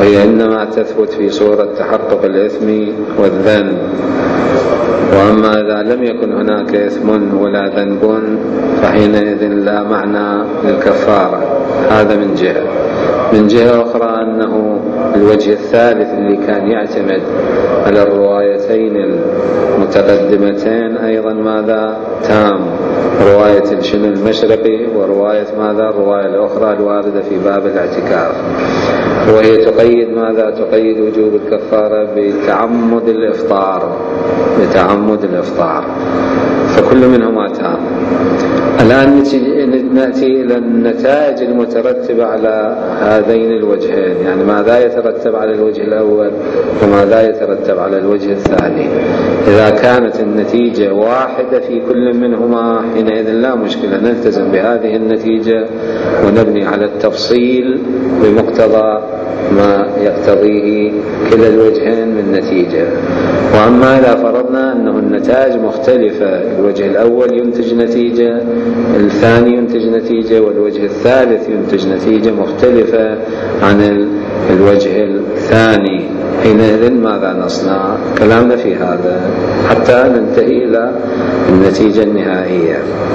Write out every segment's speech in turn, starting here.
وهي إنما تثبت في صورة تحقق الإثم والذنب. وأما إذا لم يكن هناك إثم ولا ذنب فحينئذ لا معنى للكفارة. هذا من جهة. من جهة أخرى أنه الوجه الثالث اللي كان يعتمد على الروايتين المتقدمتين أيضا ماذا تام، رواية الشن المشرقي ورواية ماذا الرواية الأخرى الواردة في باب الاعتكاف، وهي تقيد ماذا تقيد وجوب الكفارة بتعمد الإفطار، بتعمد الإفطار، فكل منهما تام. الآن نأتي إلى النتائج المترتبة على هذين الوجهين، يعني ماذا يترتب على الوجه الأول وماذا يترتب على الوجه الثاني. إذا كانت النتيجة واحدة في كل منهما حينئذ لا مشكلة، نلتزم بهذه النتيجة ونبني على التفصيل بمقتضى ما يقتضيه كلا الوجهين من نتيجة. وأما إذا فرضنا أنه النتائج مختلفة، الوجه الأول ينتج نتيجة، الثاني ينتج نتيجة، والوجه الثالث ينتج نتيجة مختلفة عن الوجه الثاني، حينئذ ماذا نصنع؟ كلامنا في هذا حتى ننتهي إلى النتيجة النهائية.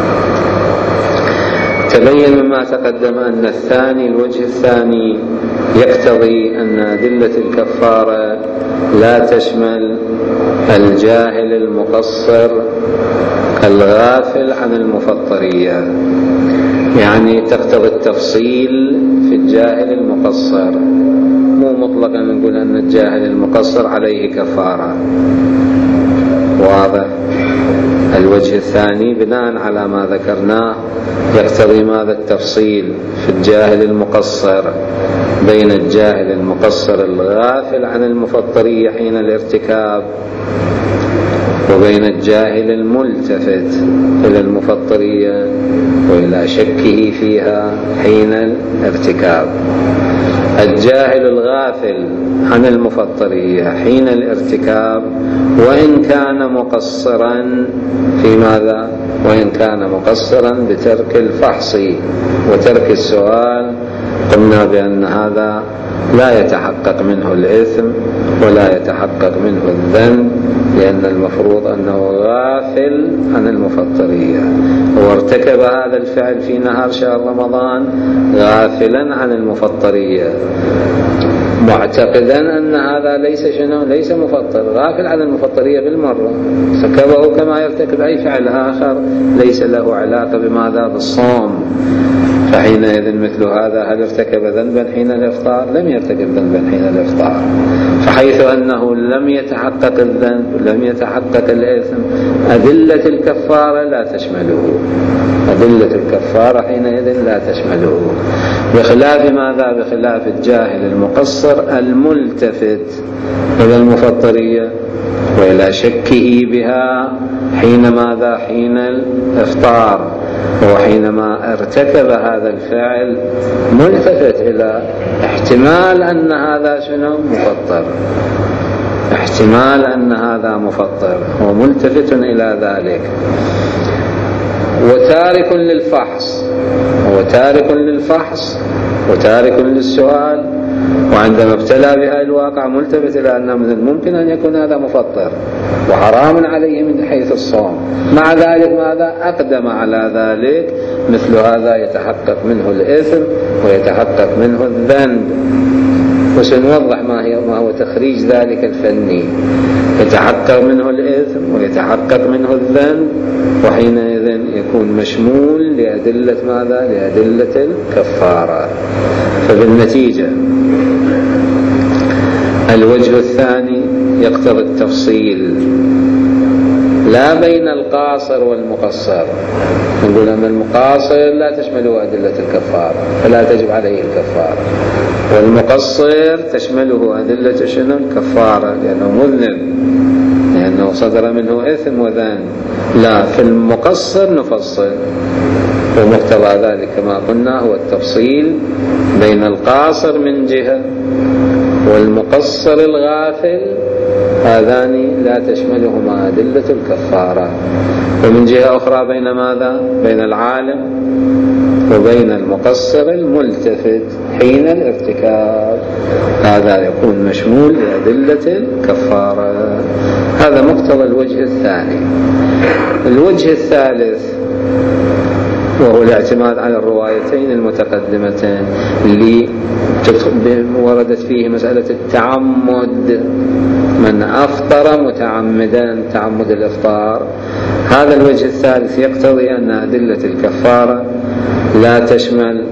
تبين مما تقدم أن الوجه الثاني يقتضي أن أدلة الكفارة لا تشمل الجاهل المقصر الغافل عن المفطرية، يعني تقتضي التفصيل في الجاهل المقصر، مو مطلقا نقول أن الجاهل المقصر عليه كفارة. واضح؟ الوجه الثاني بناء على ما ذكرناه يقتضي ماذا التفصيل في الجاهل المقصر بين الجاهل المقصر الغافل عن المفطرية حين الارتكاب وبين الجاهل الملتفت إلى المفطرية وإلى شكه فيها حين الارتكاب. الجاهل الغافل عن المفطرية حين الارتكاب وإن كان مقصرا في ماذا؟ وإن كان مقصرا بترك الفحص وترك السؤال، قلنا بأن هذا لا يتحقق منه الإثم ولا يتحقق منه الذنب، لأن المفروض أنه غافل عن المفطرية، وارتكب هذا الفعل في نهار شهر رمضان غافلا عن المفطرية معتقدا أن هذا ليس مفطر، غافل عن المفطرية بالمرة، ارتكبه كما يرتكب أي فعل آخر ليس له علاقة بماذا؟ بالصوم. فحينئذ مثل هذا هل ارتكب ذنبا حين الإفطار؟ لم يرتكب ذنبا حين الإفطار. فحيث أنه لم يتحقق الذنب لم يتحقق الإثم، أدلة الكفارة لا تشمله، أدلة الكفارة حينئذ لا تشمله، بخلاف ماذا؟ بخلاف الجاهل المقصر الملتفت إلى المفطرية وإلى شكه بها حين ماذا؟ حين الإفطار، وحينما ارتكب هذا الفعل ملتفت إلى احتمال أن هذا شنو؟ مفطر، احتمال أن هذا مفطر وملتفت إلى ذلك، وتارك للفحص، وتارك للفحص وتارك للسؤال، وعندما ابتلى بها الواقع ملتفت إلى أنه من الممكن أن يكون هذا مفطر وحرام عليه من حيث الصوم، مع ذلك ماذا؟ أقدم على ذلك، مثل هذا يتحقق منه الإثم ويتحقق منه الذنب. وسنوضح ما هو تخريج ذلك الفني. يتحقق منه الإثم ويتحقق منه الذنب، وحينئذ يكون مشمول لأدلة ماذا؟ لأدلة الكفارة. فبالنتيجة الوجه الثاني يقتضي التفصيل لا بين القاصر والمقصر. نقول أن المقاصر لا تشمله أدلة الكفارة فلا تجب عليه الكفارة، والمقصر تشمله أدلة شنو؟ الكفارة، لأنه مذنب، لأنه صدر منه إثم وذنب. لا، في المقصر نفصل، ومقتضى ذلك كما قلنا هو التفصيل بين القاصر من جهة والمقصر الغافل، هذان لا تشملهما أدلة الكفارة. ومن جهة أخرى بين ماذا؟ بين العالم وبين المقصر الملتفت حين الارتكاب، هذا يكون مشمول لأدلة الكفارة. هذا مقتضى الوجه الثاني. الوجه الثالث وهو الاعتماد على الروايتين المتقدمتين اللي وردت فيه مسألة التعمد، من أفطر متعمدا تعمد الإفطار. هذا الوجه الثالث يقتضي أن أدلة الكفارة لا تشمل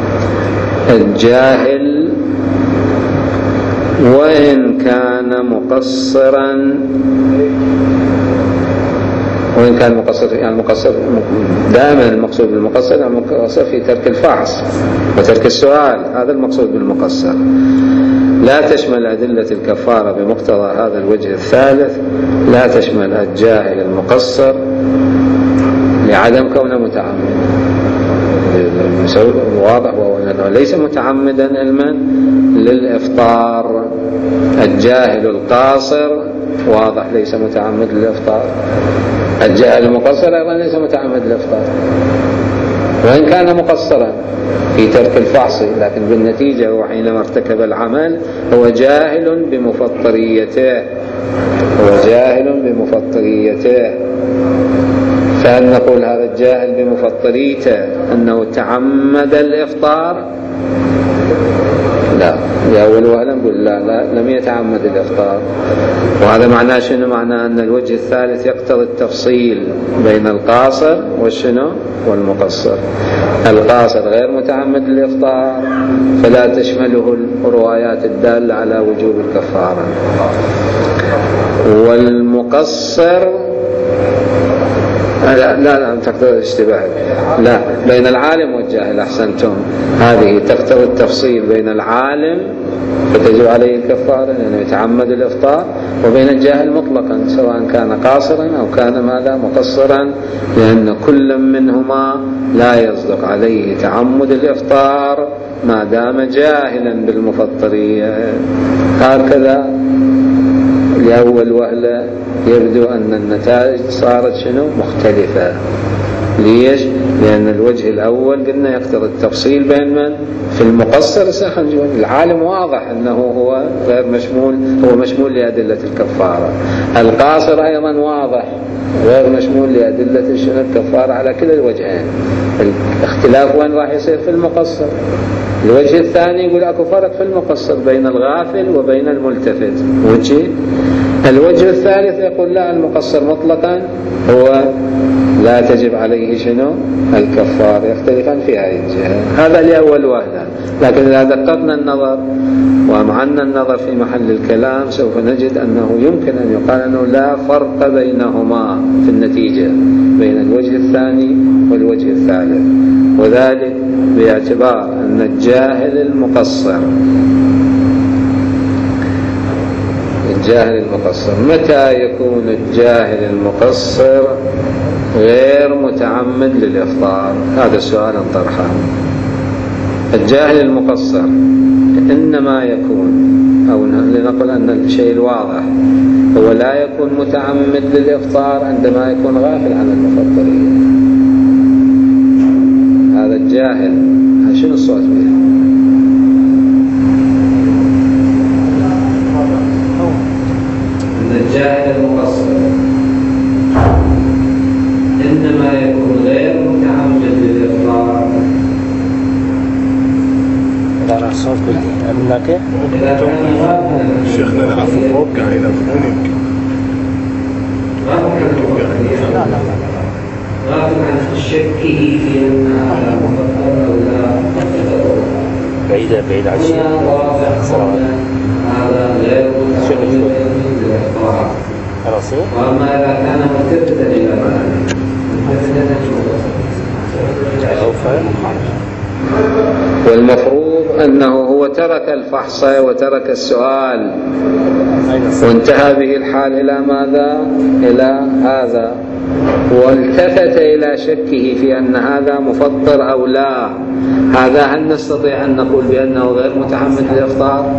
الجاهل وإن كان مقصرا، وإن كان مقصر، يعني المقصر دائما المقصود بالمقصر المقصر في ترك الفحص وترك السؤال، هذا المقصود بالمقصر. لا تشمل أدلة الكفارة بمقتضى هذا الوجه الثالث، لا تشمل الجاهل المقصر لعدم كونه متعمد. واضح وهو أنه ليس متعمدا علما للإفطار. الجاهل القاصر واضح ليس متعمد للإفطار، الجاهل المقصر أيضا ليس متعمد للإفطار وإن كان مقصرا في ترك الفحص، لكن بالنتيجة هو حينما ارتكب العمل هو جاهل بمفطريته، هو جاهل بمفطريته. فهل نقول هذا الجاهل بمفطريته أنه تعمد الإفطار؟ لا، لأول وهلة نقول لا لم يتعمد الإفطار. وهذا معناه شنو؟ معناه أن الوجه الثالث يقتضي التفصيل بين القاصر والشنو والمقصر. القاصر غير متعمد الإفطار فلا تشمله الروايات الدالة على وجوب الكفارة، والمقصر لا تقتضي الاشتباه، لا بين العالم والجاهل. أحسنتم، هذه تقتضي التفصيل بين العالم فتجب عليه الكفارة لأنه يتعمد الإفطار، وبين الجاهل مطلقا سواء كان قاصرا أو كان ماذا مقصرا، لأن كل منهما لا يصدق عليه تعمد الإفطار ما دام جاهلا بالمفطرية. هكذا لأول وهلة يبدو أن النتائج صارت شنو مختلفة. ليش؟ لأن الوجه الأول قلنا يقتضي التفصيل بين من في المقصر. العالم واضح أنه هو غير مشمول، هو مشمول لأدلة الكفارة. القاصر أيضا واضح غير مشمول لأدلة الكفارة على كلا الوجهين. الاختلاف وين راح يصير؟ في المقصر. الوجه الثاني يقول أكو فرق في المقصر بين الغافل وبين الملتفت وجه. الوجه الثالث يقول لا، المقصر مطلقا هو لا تجب عليه شنو الكفار. يختلفان في هذه الجهة. هذا لأول وهلة. لكن إذا دققنا النظر وأمعنا النظر في محل الكلام سوف نجد أنه يمكن أن يقال أنه لا فرق بينهما في النتيجة بين الوجه الثاني والوجه الثالث، وذلك باعتبار أن الجاهل المقصر متى يكون الجاهل المقصر غير متعمد للإفطار؟ هذا السؤال انطرحه. الجاهل المقصر إنما يكون، أو لنقل أن الشيء الواضح هو لا يكون متعمد للإفطار عندما يكون غافل عن المفطرية. هذا الجاهل، شنو الصوت فيه؟ الجاهل المقصر إنما يكون غير متعمد للإفطار. هذا الصوت بالأملاك. شيخنا نعرف فوق قاعد ينفذون يمكن. غافل عن شكه في أن هذا مفطر أو لا. بعيد عن الشيء. هذا غير متعمد للإفطار. وأما إذا كان ملتفتا إلى معنى والمفروض أنه هو ترك الفحص وترك السؤال وانتهى به الحال إلى ماذا؟ إلى هذا، والتفت إلى شكه في أن هذا مفطر أو لا. هذا هل نستطيع أن نقول بأنه غير متعمد للإفطار؟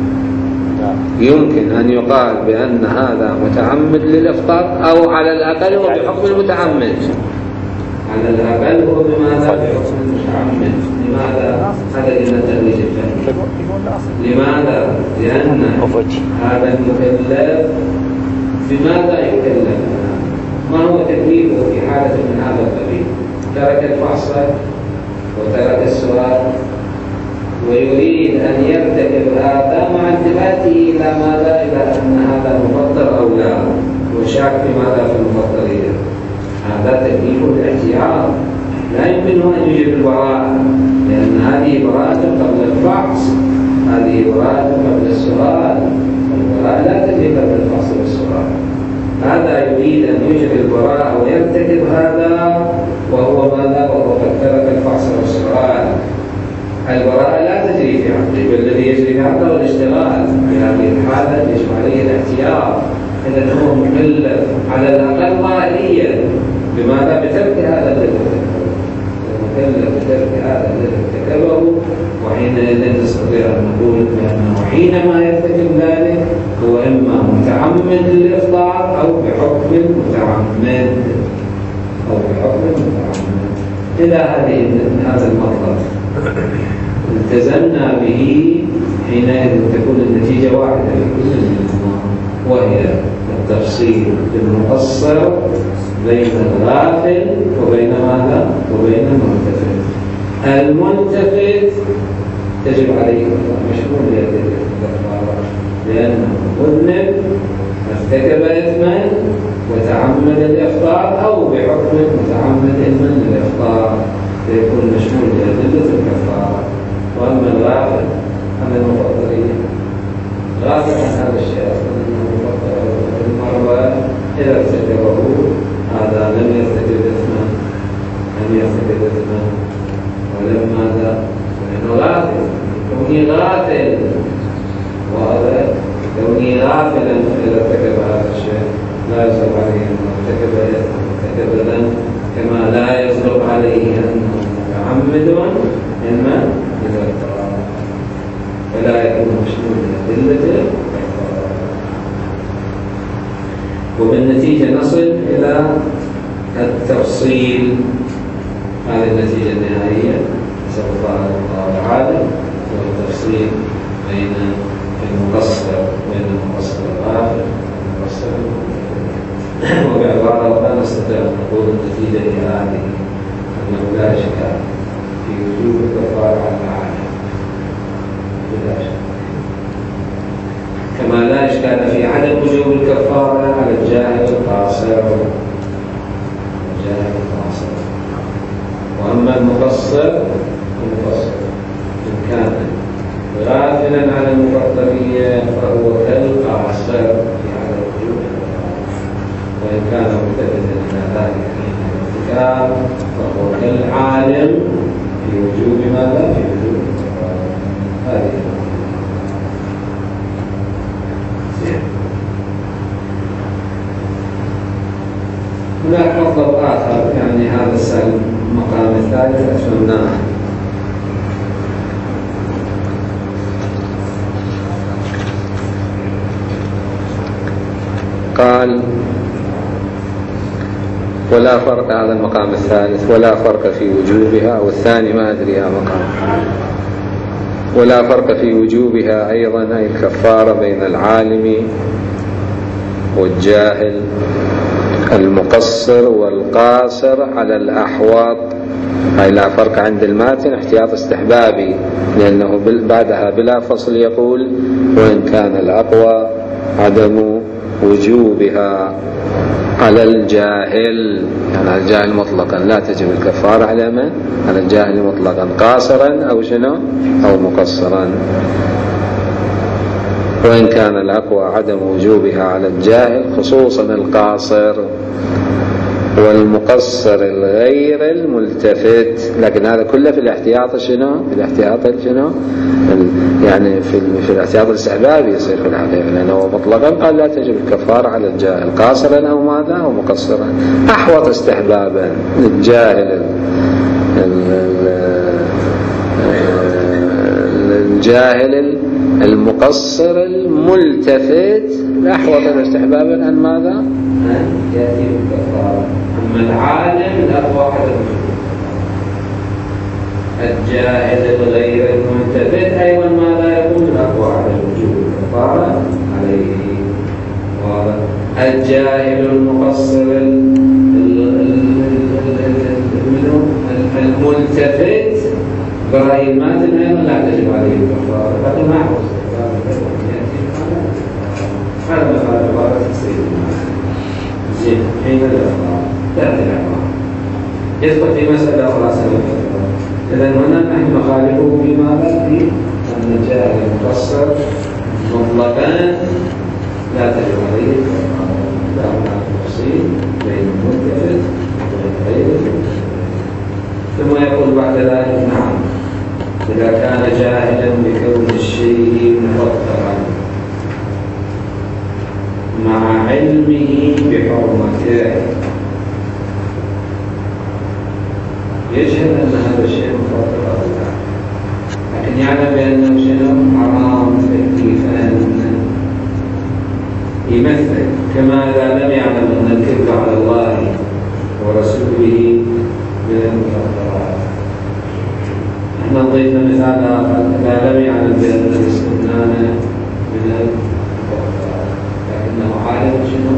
يمكن أن يقال بأن هذا متعمد للإفطار، أو على الأقل هو بحكم المتعمد. على الأقل هو بماذا؟ بحكم المتعمد. لماذا؟ هذا إلى تأويل لماذا؟ لأن هذا المكلف بماذا يكلف؟ ما هو تكليفه في حالة من هذا القبيل؟ ترك الفحص وترك السؤال ويريد أن يرتكب هذا مع انتباهه إلى ماذا؟ إلى أن هذا مفطر أو لا، وشاك في ماذا في المفطرية. هذا تكليف الاحتياط، لا يمكنه أن يجيب البراءة، لأن هذه براءة قبل الفحص، هذه براءة قبل السؤال، والبراءة لا تجي قبل الفحص والسؤال. هذا يريد أن يجري البراءة ويرتكب هذا وهو ماذا؟ وهو قد ترك الفحص والسؤال. البراءة لا تجري في عقله، والذي يجري في عقله الاشتغال. في هذه الحالة يجب عليه الاحتياط. إذا هو مكلف على الأقل ظاهريا بماذا؟ بترك هذا الذي ارتكبه. مكلف بترك هذا الذي ارتكبه، وحينئذ نستطيع أن نقول بأنه حينما يرتكب ذلك هو إما متعمد للإفطار أو بحكم متعمد إلى هذا المطلب التزمنا به، حينئذ تكون النتيجة واحدة لكل منهما، وهي التفصيل بالمقصر بين الغافل وبين ماذا؟ وبين الملتفت. الملتفت تجب عليه مشمول بهذه الكفارة، لأنه مذنب ارتكب إثما وتعمد الإفطار أو بحكم متعمد إثما للإفطار، فيكون مشمول بأدلة الكفارة. وأما الغافل عن المفطرية، غافل عن هذا الشيء المرة إذا ارتكبه هذا لم يرتكب إثما، ولم ماذا؟ لأنه غافل. كونه غافل، وهذا كونه غافلا إذا ارتكب هذا الشيء لا يصدق عليه أنه ارتكب ذنب، كما لا يصدق عليه أنه متعمد إما للإفطار، فلا يكون مشمول بأدلته. وبالنتيجة نصل إلى التفصيل. هذه النتيجة النهائية نسأل الله تعالى، والتفصيل بين المقصر الغافل والمقصر. وبعبارة لا نستطيع أن نقول النتيجة هي هذه، أنه لا إشكال في وجوب الكفارة على العالم، لا إشكال. كما لا إشكال في عدم وجوب الكفارة على الجاهل القاصر. وأما المقصر إن كان غافلا عن المفطرية فهو كالقاصر في عدم وجوب الكفارة، وإن كان ملتفتا إلى ذلك حين الارتكاب فهو كالعالم في وجوب ماذا؟ في وجوب الكفارة. هذه هناك مطلب آخر، يعني هذا المقام الثالث أتمناه. قال ولا فرق، هذا المقام الثالث، ولا فرق في وجوبها، والثاني ما أدري يا مقام. ولا فرق في وجوبها أيضا أي الكفارة بين العالم والجاهل، المقصر والقاصر على الأحواط. أي لا فرق عند الماتن احتياط استحبابي، لأنه بعدها بلا فصل يقول وإن كان الأقوى عدم وجوبها على الجاهل، يعني على الجاهل مطلقا لا تجب الكفارة على من؟ على الجاهل مطلقا، قاصرا أو شنو أو مقصرا. وإن كان الأقوى عدم وجوبها على الجاهل، خصوصا القاصر والمقصر الغير الملتفت. لكن هذا كله في الاحتياط شنو؟ في الاحتياط شنو؟ يعني في الاحتياط الاستحبابي يصير في الحقيقة، لأنه مطلقا قال لا تجب الكفارة على الجاهل قاصرا أو ماذا أو مقصرا. أحوط استحبابا للجاهل المقصر الملتفت أحوط استحبابا عن ماذا؟ أن يأتي بالكفارة. أما العالم الأقوى عدم وجوبها. الجاهل الغير الملتفت أيضا ما لا يكون الأقوى على الوجوب الكفارة عليه. الجاهل المقصر الملتفت برأي الماتن أيضا لا تجب عليه الكفارة، هذا ما هو هذا مخالفات تصير زين حين الأخبار تأتي الأخبار يدخل في مسألة أخرى سنة. إذن هنا نحن نخالفه بماذا؟ في أن الجاهل المقصر مطلقا لا تجب عليه الكفارة، لا هناك تفصيل بين الملتفت وغير الملتفت. ثم يقول بعد ذلك نعم إذا كان جاهلا بكون الشيء مفطرا مع علمه بحرمته، يجهل أن هذا الشيء مفطر أو لا، لكن يعلم بأنه شيء حرام تكليفا يمثل، كما إذا لم يعلم أن الكذب على الله ورسوله من المفطرات. احنا ضيفنا مثال آخر إذا لم يعلم بأن الاستمنان من المفطرات لكنه عالم شنو؟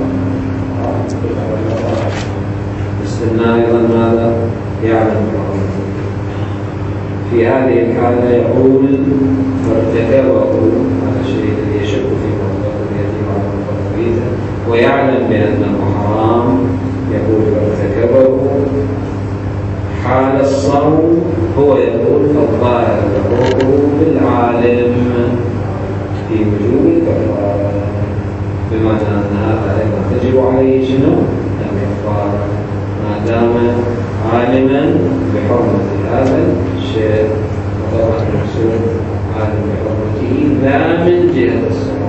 الاستمنان أيضا ماذا؟ يعلم بحرمته. في هذه الحالة يقول وارتكبه هذا الشيء الذي يشك في مفطريته وعلى مفطريته ويعلم بأنه حرام، يقول وارتكبه حال الصوم، هو يقول فالظاهر له بالعالم في وجوب الكفارة، بمعنى أن هذا أيضا تجب عليه شنو؟ الكفارة ما دام عالما بحرمة هذا الشيء، وطبعا المقصود عالم بحرمته لا من جهة الصوم،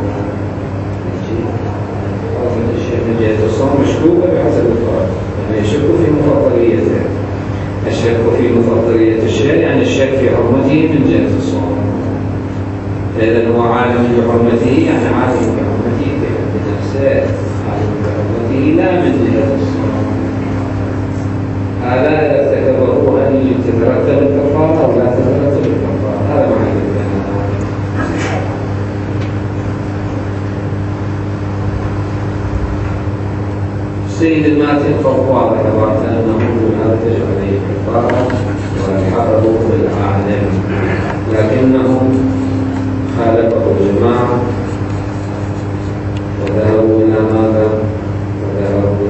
حرمة الشيء من جهة الصوم مشكوكة بحسب الفرق، يعني يشك في مفطريته. الشك في مفطرية الشيء يعني الشك في حرمته من جهة الصوم، إذن هو عالم بحرمته يعني عالم بحرمته بنفسه، عالم بحرمته لا من جهة الصوم. هذا إذا ارتكبه هل تترتب الكفارة أو لا تترتب الكفارة؟ هذا معنى الكلام. السيد الماتن فرق واضح عبارة أنه هذا تجب عليه الكفارة ويحرره بالعالم، لكنه خالفه الجماعة وذهبوا إلى ماذا؟ وذهبوا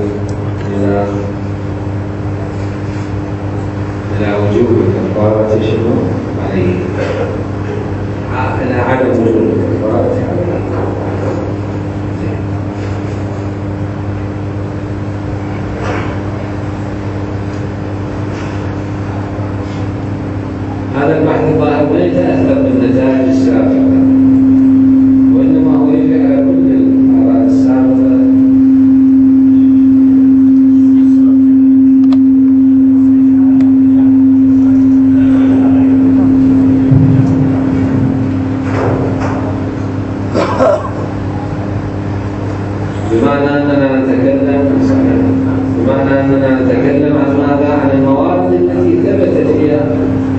إلى وجوب الكفارة شنو؟ عليه، إلى عدم وجوب الكفارة عليه. هذا البحث الظاهر ما يتأثر بالنتائج السابقة، وإنما هو يرجع على كل الآراء السابقة. بمعنى أننا نتكلم عن ماذا؟ عن الموارد التي ثبتت فيها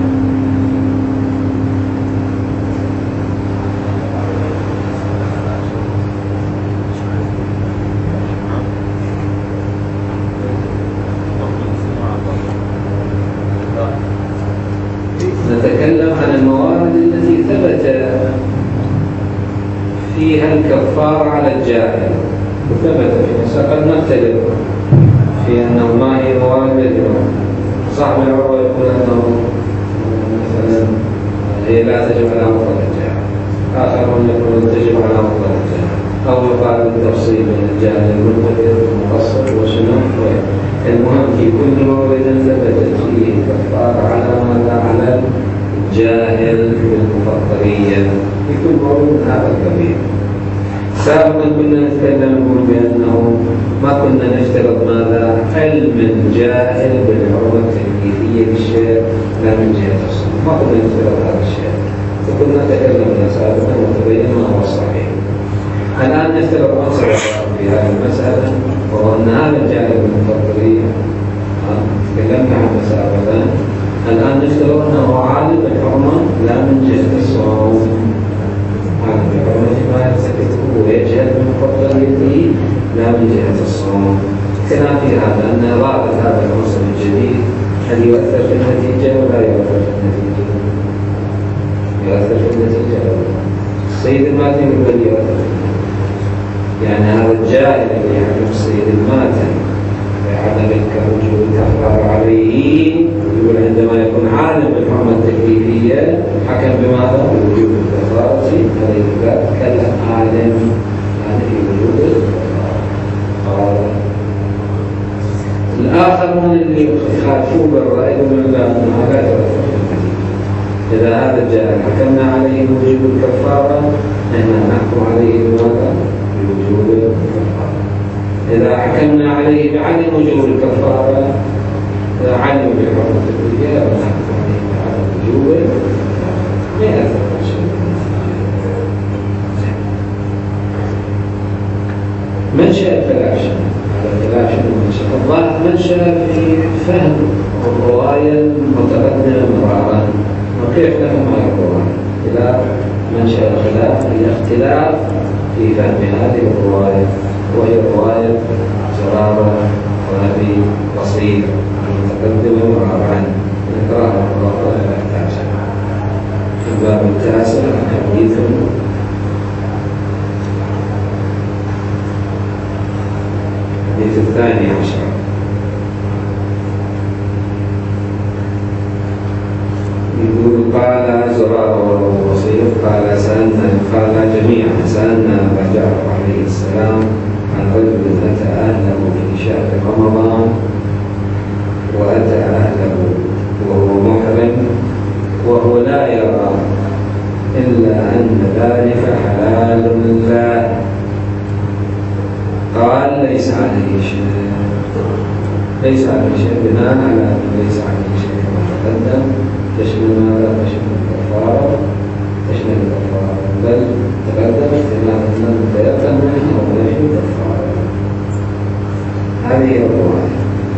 الكفار على الجاهل، وثبت في مسألة نختلف في أنه ما هي موارد الجماعة. صاحب العروة يقول أنه مثلا هي لا تجب على مطلق الجاهل، آخرون يقولون تجب على مطلق الجاهل، أو يقال التفصيل بين الجاهل المنتفذ والمقصر وشنو. المهم في كل مورد ثبتت فيه الكفار على ماذا؟ على الجاهل بالمفطرية في كل مورد هذا الكبير. سابقا كنا نتكلم نقول بأنه ما كنا نفترض ماذا؟ علم الجاهل بالحرمة التكليفية للشيء لا من جهة الصوم، ما كنا نفترض هذا الشيء، فكنا تكلمنا سابقا وتبين ما هو الصحيح. الآن نفترض عنصر في هذه المسألة، وهو أن هذا الجاهل بالمفطرية تكلمنا عنه سابقا الآن نفترض أنه عالم بالحرمة لا من جهة الصوم، عالم بالحرمة ما يرتكبه ويجهل من فرضيته لا من جهة الصوم. كلام في هذا أن إضافة هذا العنصر الجديد هل يؤثر في النتيجة ولا يؤثر في النتيجة؟ يؤثر في النتيجة. السيد الماتن يقول يؤثر في النتيجة، يعني هذا الجاهل اللي يحكم السيد الماتن بعدم وجوب الكفارة عليه، يقول عندما يكون عالم بالحرمة التكليفية حكم بماذا؟ بوجوب الكفارة عليه كالعالم يعني في وجوب الكفارة. الآخرون اللي يخالفوا بالرأي يقولون لا أنها لا تؤثر في النتيجة. إذا هذا الجاهل حكمنا عليه بوجوب الكفارة نحن نحكم عليه بماذا؟ بوجوب الكفارة. إذا حكمنا عليه بعدم وجوب الكفارة إذا علم بالحرمة التكليفية نحكم عليه بعدم وجوب الكفارة. ما يأثر شيء. منشأ الفلاشة الظاهر منشأ في فهم الرواية المتقدمة مرارا، وكيف نفهم هذه الرواية؟ اختلاف منشأ الخلاف هي اختلاف في فهم هذه الرواية، وهي رواية زرارة ونبي بصير المتقدمة مرارا. نقرأها مرارا في الباب التاسع حديث الثاني عشر. يقول قال زرارة والبصير قال جميعا سألنا أبا جعفر عليه السلام عن رجل أتى أهله في شهر رمضان وأتى أهله وهو محرم وهو لا يرى إلا أن ذلك حلال له. قال ليس عليه شيء بناء على أن ليس عليه شيء كما تقدم تشمل ماذا؟ تشمل الكفارة، بل تقدم احتمال أن تيقن منه أو نفي الكفارة. هذه الرواية.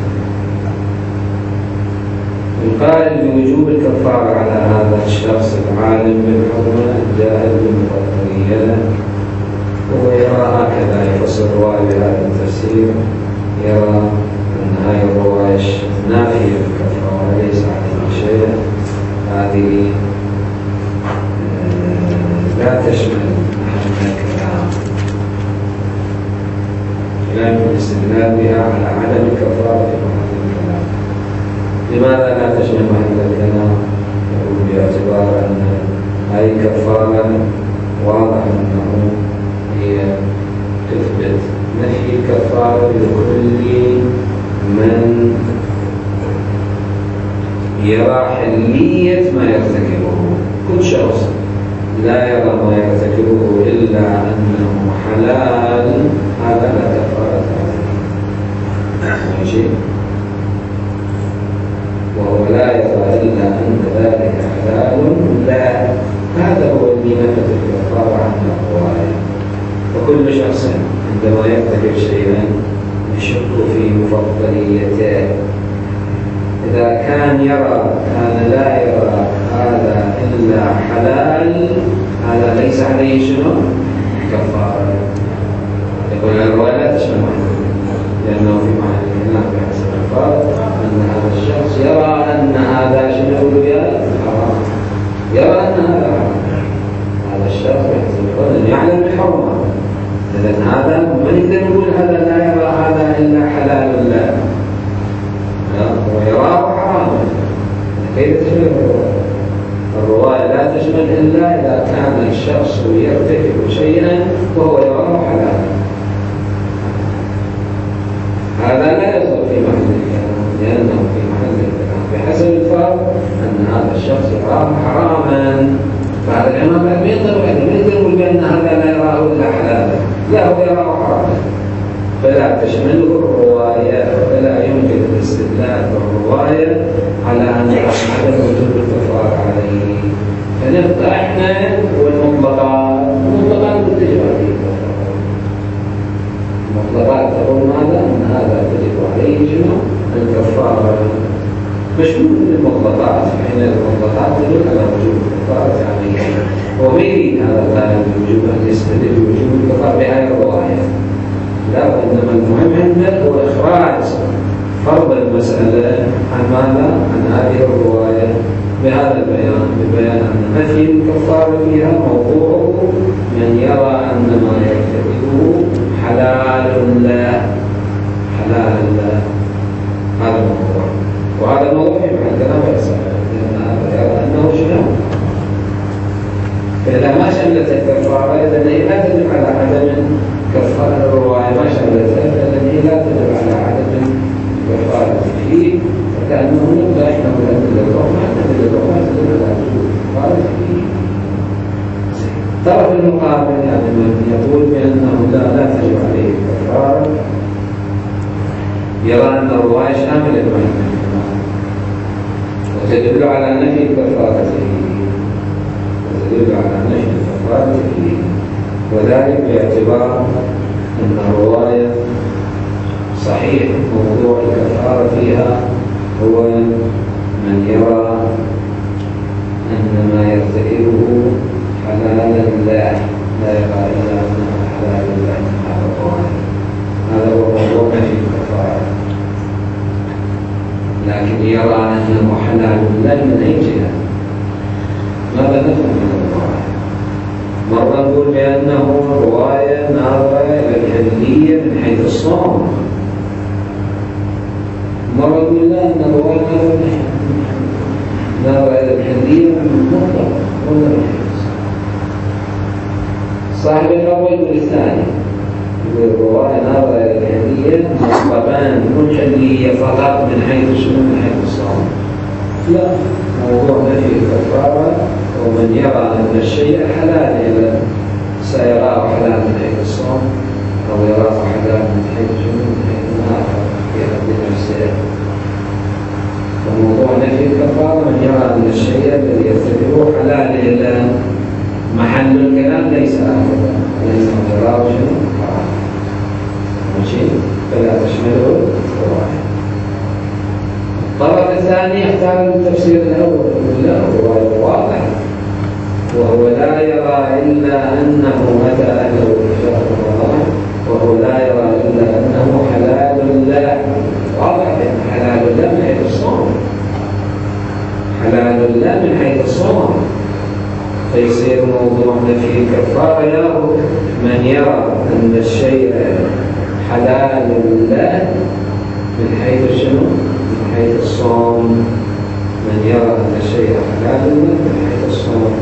يقال بوجوب الكفارة على هذا الشخص العالم بالحرمة الجاهل بالمفطرية، هو يرى هكذا يفسر الرواية بهذا التفسير، يرى أن هذه الرواية نافية بالكفارة ليس عليه شيء. هذه لا تشمل محل كلام الاستدلال بها على عدم الكفارة في محل الكلام. لماذا لا تشمل محل الكلام؟ يقول باعتبار أن هذه الكفارة واضح أنه هي تثبت نفي الكفارة لكل من يرى حلية ما يرتكبه. كل شخص لا يرى ما يرتكبه إلا أنه حلال هذا لا كفارة عليه. ماشي؟ وهو لا يرى إلا أن ذلك حلال لا، هذا هو الذي نفت الكفارة عن الرواية. وكل شخص عندما يرتكب شيئا يشك في مفضليته، إذا كان لا يرى هذا إلا حلال هذا ليس عليه شنو؟ كفارة. يقول الرواية لا تشمل لأنه في معنى الكلام بحسب الفرق أن هذا الشخص يرى أن هذا شنو حرام، يرى أن هذا حرام. هذا الشخص بحسب الفرق يعلم بحرمه. إذن هذا من يقدر يقول هذا لا يرى هذا إلا حلال له ويراه حراما. كيف تشمل الرواية؟ لا تشمل إلا إذا كان الشخص يرتكب شيئا وهو يراه حلالا. هذا لا يصل في محل الكلام لأنه في محل الكلام بحسب الفرق أن هذا الشخص يراه حراما. فهذا الإمام ما يقدر يقول بأن هذا لا يراه إلا حلالا، لا هو يراه حراما. فلا تشمله الرواية، فلا يمكن الاستدلال بالرواية على أن عدم وجوب الكفارة عليه. فنبقى احنا والمطلقات تجب عليه الكفارة. المطلقات تقول ماذا؟ أن هذا تجب عليه شنو؟ الكفارة. مشمول المطلقات يستدل بوجوب الكفارة بهذه الرواية، لا، وإنما المهم عنده هو إخراج فرض المسألة عن ماذا؟ عن هذه الرواية بهذا البيان، ببيان أن نفي الكفارة فيها موضوعه من يرى أن ما يرتكبه حلال له، حلال له، هذا الموضوع. وهذا الموضوع يبقى كلام الرسالة، لأن هذا يرى أنه شنو؟ فإذا ما شملت الكفارة إذن هي لا تدل على عدم كفارة الرواية، ما شملتها فإذن هي لا تدل على عدم كفارة فيه، فكأنه لا يحتمل أن تدل ما تدل على وجود كفارة فيه. الطرف المقابل يعني من يقول بأنه لا تجب عليه الكفارة يرى أن الرواية شاملة وتدل على نفي الكفارة فيه، وذلك باعتبار أن الرواية صحيح موضوع الكفارة فيها هو من يرى أن ما يرتكبه حلالا لا يرى إلا أنه حلال له، هذا هو موضوع نفي الكفارة، لكن يرى أنه حلال له من أي جهة؟ ماذا نفهم من الرواية؟ مرة نقول بأنه رواية ناظرة إلى الحلية من حيث الصوم، مرة نقول لا، أن الرواية ناظرة إلى الحلية من المطلق ولا من حيث الصوم. صاحب الأول والثاني يقول الرواية ناظرة إلى الحلية مطلقان، مو الحلية فقط من حيث شنو؟ من حيث الصوم. لا، موضوع نفي الكفارة ومن يرى أن الشيء حلال إذا سيراه حلال من حيث الصوم أو يراه حلال من حيث شنو؟ من حيث آخر في حد نفسه. فموضوع نفي الكفارة من يرى أن الشيء الذي يرتكبه حلال إلا محل الكلام ليس هكذا، لأنه يراه شنو؟ حرام، ماشي؟ فلا تشمله الرواية. الطرف الثاني يختار التفسير الأول، لا، هو واضح، وهو لا يرى إلا أنه متى أهله شهر رمضان، وهو لا يرى إلا أنه حلال له، واضح أن حلال له من حيث الصوم، حلال له من حيث الصوم، فيصير موضوع نفي الكفارة له من يرى أن الشيء حلال له من حيث شنو؟ من حيث الصوم، من يرى أن الشيء حلال له من حيث الصوم.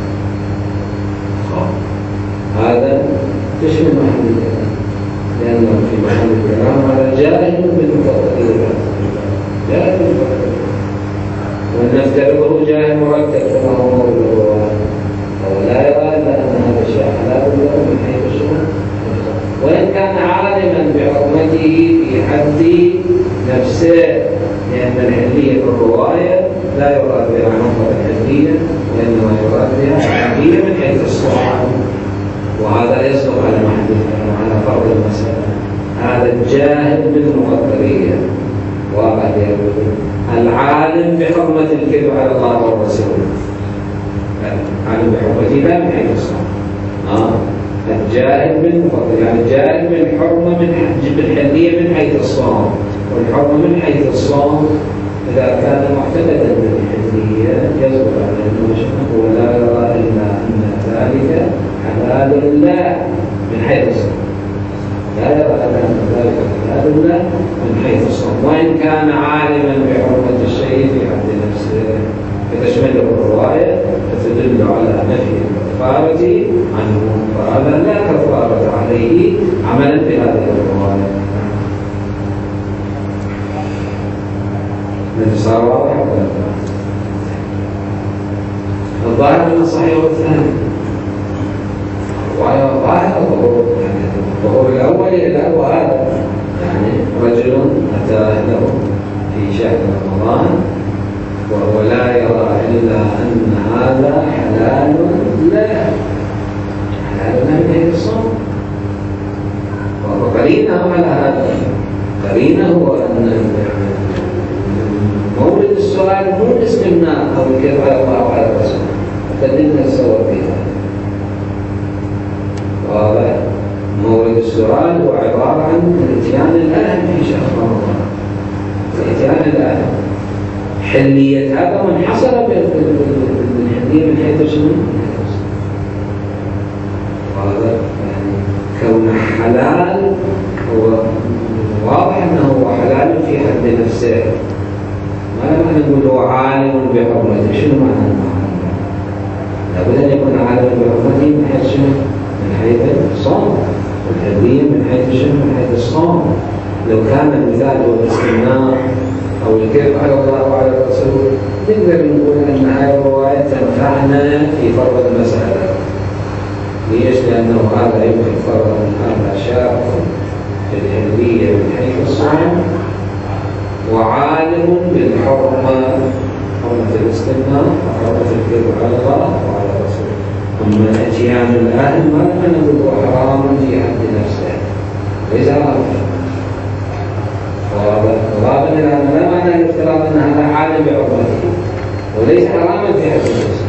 هذا تشمل محل الكلام، لأنه في محل الكلام هذا جاهل بالمفضلية، جاهل بالمفضلية، ونفترضه جاهل مركب كما هو موضوع، هو لا يرى إلا أن هذا الشيء حلال له من حيث الصوم، وإن كان عالما بحرمته في حد نفسه، لأن الحلية في الرواية لا يراد بها نظر الحلية، وإنما يراد بها الحلية من حيث الصوم، وهذا يصدق على محل الكلام، على فرض المسألة. هذا الجاهل بالمقدرية، واضح يقول العالم بحرمة الكذب على الله والرسول، العالم بحرمته لا من حيث الصوم، الجاهل بالمقدرية، يعني الجاهل بالحرمة بالحلية من حيث الصوم، والحرمة من حيث الصوم إذا كان معتقدا بالحلية يصدق على أنه هو لا يرى إلا أن ذلك حلال له من حيث الصوم، لا يرى أن ذلك حلال له من حيث الصوم، وإن كان عالما بحرمة الشيء في حد نفسه، فتشمله الرواية فتدل على نفي الكفارة عنه، فهذا لا كفارة عليه عملا بهذه الرواية. صار واضح ولا لا؟ الظاهر من الصحيح والثاني، ظاهر الظهور الأول إلى وهذا، يعني رجل أتى أهله في شهر رمضان وهو لا يرى إلا أن هذا حلال له، حلال له من حيث الصوم، وقرينه على هذا، قرينه هو أن مورد السؤال مو الاستمناء أو الكذب على الله وعلى الرسول، فدلنا السوى فيها، الزوال هو عبارة عن إتيان الأهم في شهر رمضان. إتيان الأهم حلية هذا منحصرة بالحلية من حيث شنو؟ هذا يعني كونه حلال هو واضح أنه هو حلال في حد نفسه. ما لما نقول هو عالم بحرمته، شنو معنى المعنى؟ لابد أن يكون عالم بحرمته من حيث شنو؟ من حيث الصوم، والحلية من حيث شنو؟ من حيث الصوم. لو كان المثال هو الاستمناء أو الكذب على الله وعلى الرسول نقدر نقول أن هذه الرواية تنفعنا في فرض المسألة. ليش؟ لأنه هذا يمكن فرض من هذا شرط في الحلية من حيث الصوم، وعالم بالحرمة، حرمة الاستمناء وحرمة الكذب على الله وعلى الرسول. أما إتيان الأهل ما نقول هو حرام في حد نفسه، ليس حراما. وغالبا الآن لا معنى الافتراض أن هذا عالم بعقوبته وليس حراما في حد نفسه.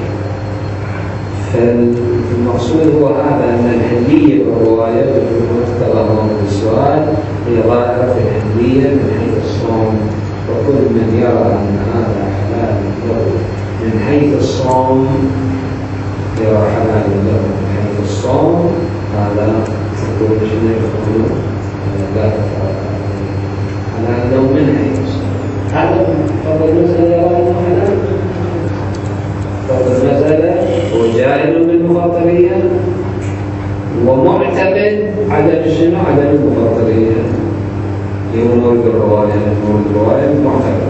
فالمقصود هو هذا، أن الحلية بالرواية بالمقتضى بالسؤال هي ظاهرة في الحلية من حيث الصوم، وكل من يرى أن هذا حلال له من حيث الصوم يرى حلال له من حيث الصوم، هذا يقول شنو يقول لا حلال له من حيث الصوم. هذا فرض المسألة يرى أنه حلال. فرض المسألة هو جاهل بالمفطرية ومعتقد عدم شنو؟ عدم المفطرية. يقولون بالرواية معتقد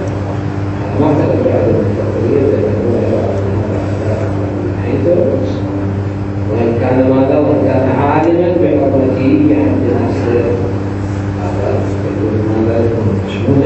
بعدم المفطرية، لأنه يرى أن هذا حلال من حيث الصوم. وإن كان ماذا؟ وإن كان عالما بحرمته في حد نفسه، هذا يقول ماذا؟ يكون مشمول